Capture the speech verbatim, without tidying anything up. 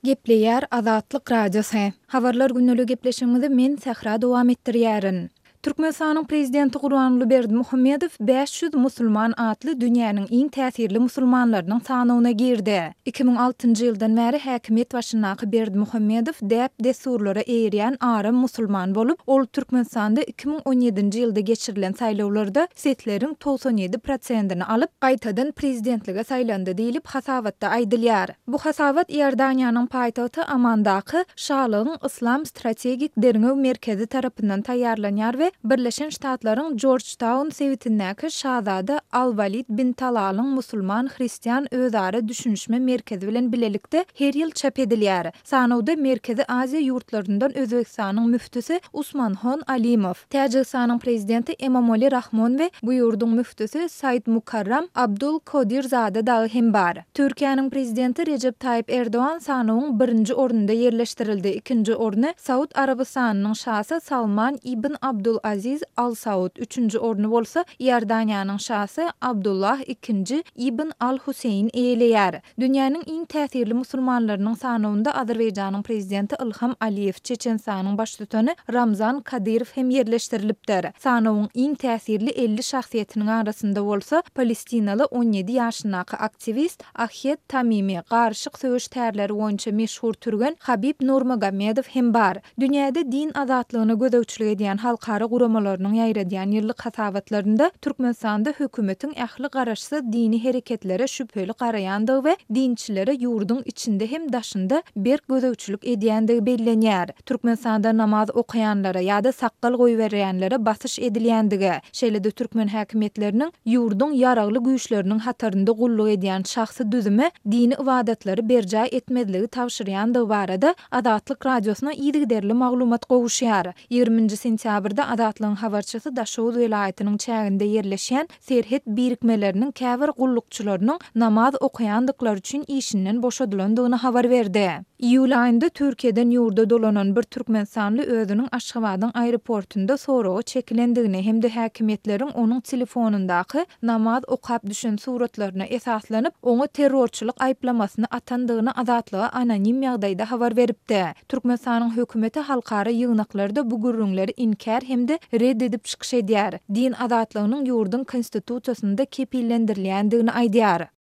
Gepleýär Azatlyk radiosu. Habarlar günnäli gepleşigimizi men Sähra dowam etdirýärin. Türkmenistanyň prezidenti Gurbanuly Berdimuhammedow beş ýüz musulman atly dünýäniň iň täsirli musulmanlarynyň sanawyna girdi. iki bin altyncy ýyldan bäri häkimet başyndaky Berdimuhammedow däp desurlara eýirýän arym musulman bolup, ol Türkmenistanda iki bin on ýedinji ýylda geçirilen saýlawlarda setleriň doksan ýedi prosentini alyp, gaýtadan prezidentlige saýlandy diýilip hasawatda aýdylýar. Bu hasawat Ýerdaniýanyň paýtagty Ammandaky Şalygyň Islam strategik derňew merkezi tarapyndan taýýarlanýar we Birleşen Ştatlaryň Georgetown sewitindäki Şahzada Al-Walid bin Talal'yň musulman hristiýan özara düşünşme merkezi bilen bilelikde her ýyl çap edilýär. Sanawda Merkezi Aziýa ýurtlaryndan Özbekistanyň müftüsi Usmanhon Alimow, Täjikistanyň prezidenti Emomali Rahmon we bu ýurdun müftüsi Said Mukarram Abdul Kodir Zada da hem bar. Türkiýanyň prezidenti Recep Tayyip Erdoğan sanawyň birinji ornunda ýerleşdirildi. İkinji orny Saud Arabistanynyň şahsy Salman ibn Abdul Aziz Al Saud, üçüncü ornu bolsa Ýerdaniýanyň şahsy Abdullah ikinji ibn Al Huseyn eýleýär. Dünýäniň iň täsirli musulmanlarynyň sanawynda Azerbaýjanyň prezidenti Ilham Aliýew, Çeçenistanyň başlygyny Ramzan Kadyrow hem ýerleşdirilipdir. Sanawyň iň täsirli elli şahsiýetiniň arasynda bolsa Palestinaly on ýedi ýaşyndaky aktivist Ahmet Tamimi, garşyk söwüş tärleri boýunça meşhur türgen Habib Nurmagomedov hem bar. Dünýäde din azatlygyny gödäwçilik edýän halkara guramalarynyň ýaýradýan ýyllyk hasawatlarynda Türkmenistanda hökümetiň ähli garaşsy dini hereketlere şüpheli garaýandygy we dinçilere ýurdun içinde hem daşynda bir gödäwçilik edýändigi bellenýär. Türkmenistanda namaz okuyanlara ýa-da saqqal goýberýänlere basyş edilýändigi, şeýle-de türkmen häkimetleriniň ýurdun ýaragly güýçleriniň hatarynda gulluk edýän şahsy düzüme dini ibadetlary berjä etmediligi tawşyrýandygy barada Azatlyk radiosyna ýygyderli maglumat gowuşýar. ýygrüminji sentýabrda Azatlygyň habarçysy Daşowuz welaýatynyň çäginde ýerleşýän Serhet birikmeleriniň käbir gullukçylarynyň namaz okuýandyklary üçin işinden boşadylandygyny habar berdi. İýul aýynda Türkiýeden ýurda dolanan bir türkmensanly özüniň Aşgabatyň aeroportunda soragy çekilendigini hem de häkimetleriň onuň telefonundaky namaz okap düşen suratlaryna esaslanyp oňa terrorçylyk aýplamasyny atandygyny Azatlyga anonim ýagdaýda habar beripdi. Türkmenistanyň hökümeti halkara ýygnaklarda bu gürrüňleri inkar hem de reddedip çykyş edýär. Din azatlygynyň ýurdun konstitusiýasynda kepillendirilýändigini aýdýar.